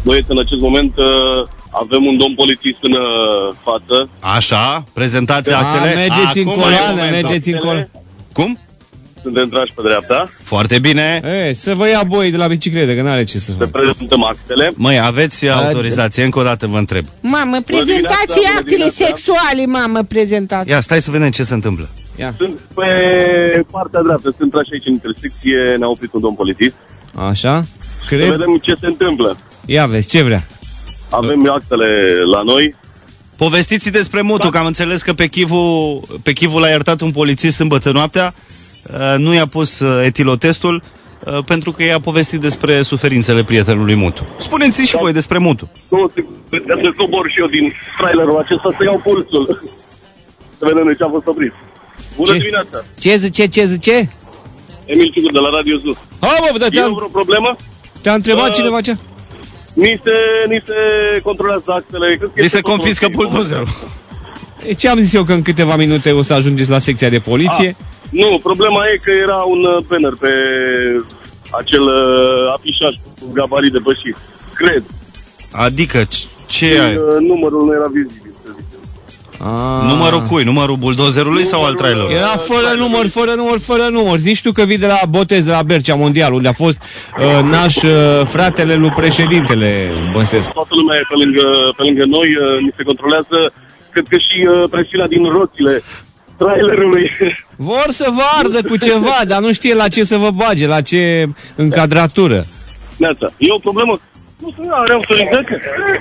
Băieți, în acest moment avem un domn polițist în față. Așa, prezentați actele. Mergeți în coloană, mergeți în coloană. Cum? Suntem trași pe dreapta. Foarte bine. Să vă ia boi de la bicicletă, că n-are ce să facă. Să prezentăm actele. Măi, aveți autorizație? Încă o dată vă întreb. Mamă, prezentați actele sexuale, mamă, prezentați. Ia, stai să vedem ce se întâmplă. Sunt pe partea dreaptă, sunt trași aici în intersecție, ne-a oprit un domn polițist. Așa? Să vedem ce se întâmplă. Ia vezi, ce vrea? Avem actele la noi. Povestiți despre Mutu, că am înțeles că pe Chivu l-a iertat un polițist sâmbătă noaptea, nu i-a pus etilotestul, pentru că i-a povestit despre suferințele prietenului Mutu. Spuneți-i și voi despre Mutu. Nu, să cobor și eu din trailerul acesta să iau pulsul. Să vedem de ce a fost oprit. Bună dimineața! Ce zice? Emil Ciugur de la Radio Zuz. E vreo problemă? Te-a întrebat cineva ce? Ni se controlează actele. Ni se confiscă buldozerul. Ce am zis eu, că în câteva minute o să ajungeți la secția de poliție? Nu, problema e că era un banner pe acel afișaj cu gabarit depășit. Cred. Adică, ce ai? Numărul nu era vizibil. Numărul cui? Numărul buldozerului sau al trailerului? Era fără număr. Zici tu că vii de la botez de la Bercea Mondial, unde a fost fratele lui președintele Băsescu. Toată lumea e pe lângă noi, ni se controlează, cred că și presiunea din roțile trailerului. Vor să vă ardă cu ceva, dar nu știe la ce să vă bage, la ce încadratură. E o problemă. Nu, are autorizație.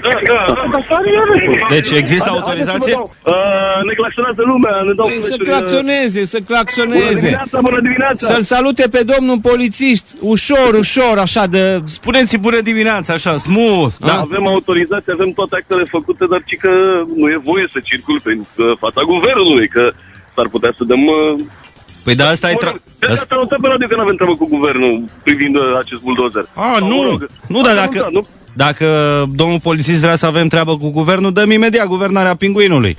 Da. Deci există autorizație? Ne claxonează lumea, ne dau... Să claxoneze. Bună dimineața! Să-l salute pe domnul polițist. Ușor, așa de... Spuneți-i bună dimineața, așa, smooth. Da. Avem autorizație, avem toate actele făcute, dar ci că nu e voie să circul pe fața guvernului, că s-ar putea să dăm... Păi da, asta e... Asta nu pe radio că n-avem treabă cu guvernul privind acest buldozer. Nu, dar dacă domnul polițist vrea să avem treabă cu guvernul, dăm imediat guvernarea Pinguinului.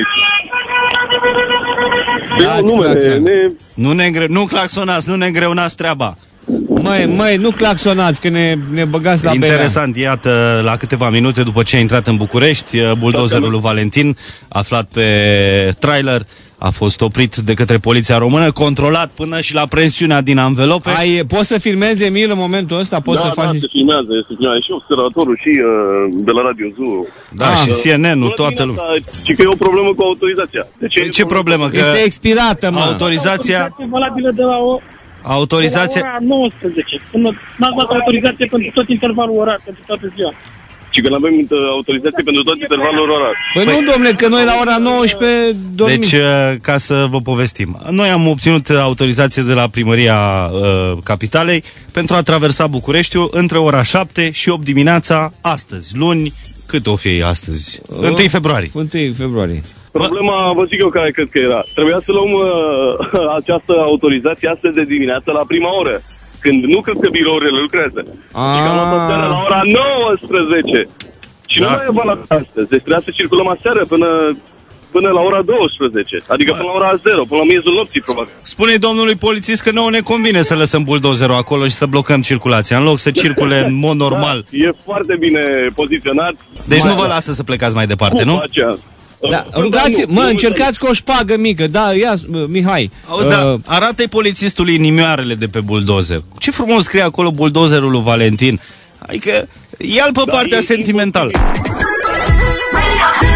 Nu claxonați, nu ne îngreunați treaba. Măi, nu claxonați, că ne băgați la berea. Interesant, iată, la câteva minute după ce a intrat în București, buldozerul lui Valentin, aflat pe trailer, a fost oprit de către poliția română, controlat până și la presiunea din anvelope. Poți să filmezi, Emil, în momentul ăsta? Se filmează, și observatorul și de la Radio Zoo. Da, și CNN-ul, toată lumea. Și că e o problemă cu autorizația. Ce problemă? Că este expirată, mă. Autorizația... valabilă de la Autorizația... ora 19. Până n-ați dat autorizație pentru tot intervalul orar, pentru toată ziua. Și că n-avem autorizație pentru tot intervalul orar. Păi nu, domnule, că noi la ora 19 dormim. Deci, ca să vă povestim, noi am obținut autorizație de la Primăria Capitalei pentru a traversa Bucureștiul între ora 7 și 8 dimineața astăzi, luni, cât o fi astăzi? 1 februarie. 1 februarie. Problema, vă zic eu care cred că era. Trebuia să luăm această autorizație astăzi de dimineață la prima oră. Când nu cred că birourile lucrează. Și am luat seara la ora 19. Și nu mai e valabil astăzi. Deci trebuia să circulăm aseară până la ora 12. Adică până la ora 0, până la miezul nopții, probabil. Spune-i domnului polițist că nouă ne convine să lăsăm buldozerul acolo și să blocăm circulația, în loc să circule în mod normal. E foarte bine poziționat. Deci nu vă lasă să plecați mai departe, nu? Da, încercați cu o șpagă mică. Da, ia, Mihai. Auzi, arată-i polițistului inimioarele de pe buldozer. Ce frumos scrie acolo buldozerul lui Valentin. Adică ia-l pe partea sentimentală.